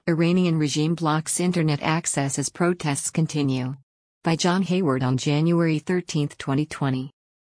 Iranian regime blocks internet access as protests continue. By John Hayward on January 13, 2020.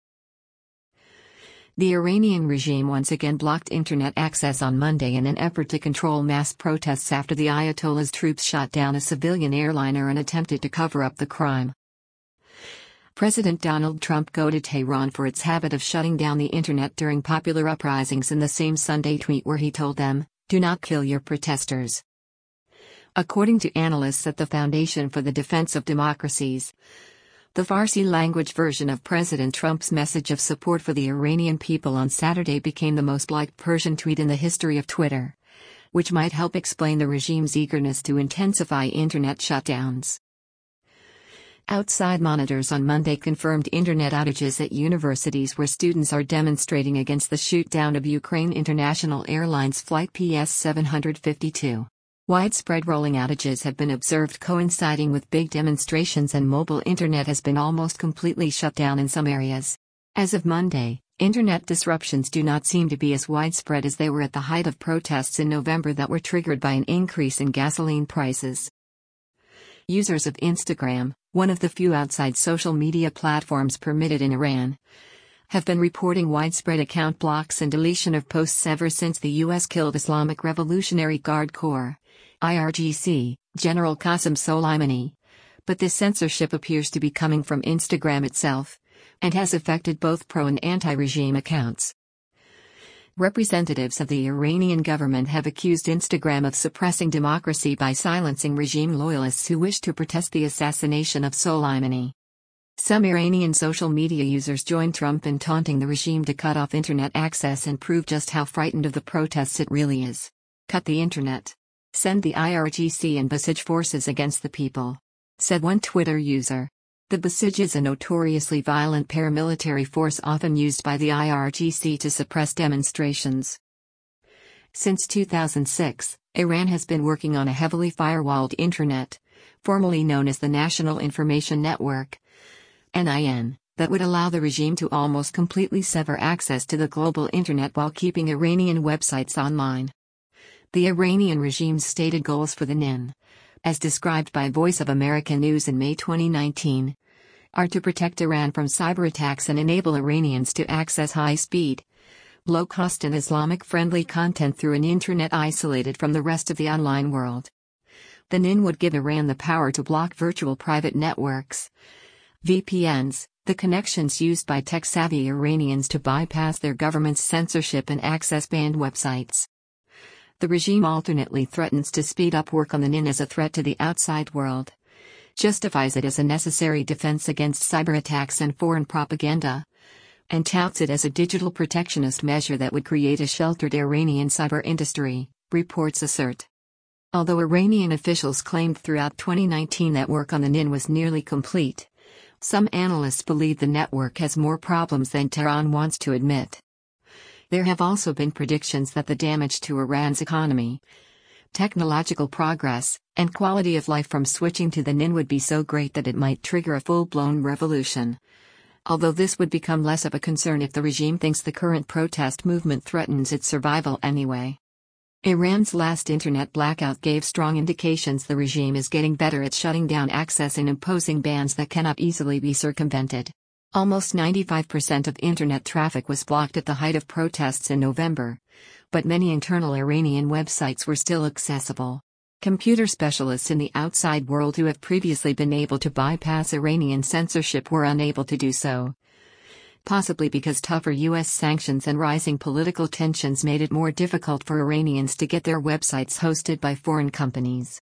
The Iranian regime once again blocked internet access on Monday in an effort to control mass protests after the Ayatollah's troops shot down a civilian airliner and attempted to cover up the crime. President Donald Trump goaded Tehran for its habit of shutting down the internet during popular uprisings in the same Sunday tweet where he told them, "Do not kill your protesters." According to analysts at the Foundation for the Defense of Democracies, the Farsi-language version of President Trump's message of support for the Iranian people on Saturday became the most liked Persian tweet in the history of Twitter, which might help explain the regime's eagerness to intensify internet shutdowns. Outside monitors on Monday confirmed internet outages at universities where students are demonstrating against the shoot-down of Ukraine International Airlines Flight PS-752. Widespread rolling outages have been observed coinciding with big demonstrations, and mobile internet has been almost completely shut down in some areas. As of Monday, internet disruptions do not seem to be as widespread as they were at the height of protests in November that were triggered by an increase in gasoline prices. Users of Instagram, one of the few outside social media platforms permitted in Iran, have been reporting widespread account blocks and deletion of posts ever since the U.S. killed Islamic Revolutionary Guard Corps (IRGC) General Qasem Soleimani. But this censorship appears to be coming from Instagram itself, and has affected both pro- and anti-regime accounts. Representatives of the Iranian government have accused Instagram of suppressing democracy by silencing regime loyalists who wish to protest the assassination of Soleimani. Some Iranian social media users joined Trump in taunting the regime to cut off internet access and prove just how frightened of the protests it really is. "Cut the internet. Send the IRGC and Basij forces against the people," said one Twitter user. The Basij is a notoriously violent paramilitary force often used by the IRGC to suppress demonstrations. Since 2006, Iran has been working on a heavily firewalled internet, formerly known as the National Information Network (NIN), that would allow the regime to almost completely sever access to the global internet while keeping Iranian websites online. The Iranian regime's stated goals for the NIN, as described by Voice of America News in May 2019, are to protect Iran from cyber attacks and enable Iranians to access high-speed, low-cost and Islamic-friendly content through an internet isolated from the rest of the online world. The NIN would give Iran the power to block virtual private networks, VPNs, the connections used by tech-savvy Iranians to bypass their government's censorship and access banned websites. The regime alternately threatens to speed up work on the NIN as a threat to the outside world, justifies it as a necessary defense against cyber attacks and foreign propaganda, and touts it as a digital protectionist measure that would create a sheltered Iranian cyber industry, reports assert. Although Iranian officials claimed throughout 2019 that work on the NIN was nearly complete, some analysts believe the network has more problems than Tehran wants to admit. There have also been predictions that the damage to Iran's economy, technological progress, and quality of life from switching to the NIN would be so great that it might trigger a full-blown revolution. Although this would become less of a concern if the regime thinks the current protest movement threatens its survival anyway. Iran's last internet blackout gave strong indications the regime is getting better at shutting down access and imposing bans that cannot easily be circumvented. Almost 95% of internet traffic was blocked at the height of protests in November, but many internal Iranian websites were still accessible. Computer specialists in the outside world who have previously been able to bypass Iranian censorship were unable to do so, possibly because tougher U.S. sanctions and rising political tensions made it more difficult for Iranians to get their websites hosted by foreign companies.